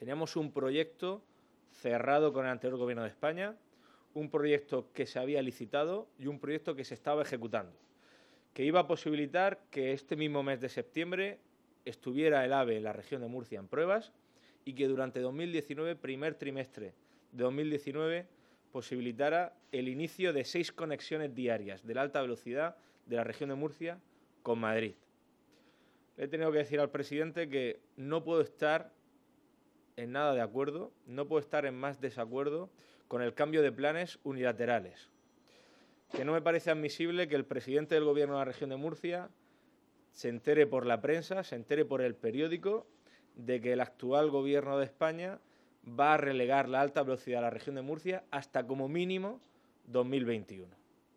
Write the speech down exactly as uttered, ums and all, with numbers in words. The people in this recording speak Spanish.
Teníamos un proyecto cerrado con el anterior Gobierno de España, un proyecto que se había licitado y un proyecto que se estaba ejecutando, que iba a posibilitar que este mismo mes de septiembre estuviera el AVE en la región de Murcia en pruebas y que durante dos mil diecinueve, primer trimestre de dos mil diecinueve, posibilitara el inicio de seis conexiones diarias de la alta velocidad de la región de Murcia con Madrid. Le he tenido que decir al presidente que no puedo estar en nada de acuerdo, no puedo estar en más desacuerdo con el cambio de planes unilaterales, que no me parece admisible que el presidente del Gobierno de la región de Murcia se entere por la prensa, se entere por el periódico de que el actual Gobierno de España va a relegar la alta velocidad a la región de Murcia hasta como mínimo dos mil veintiuno.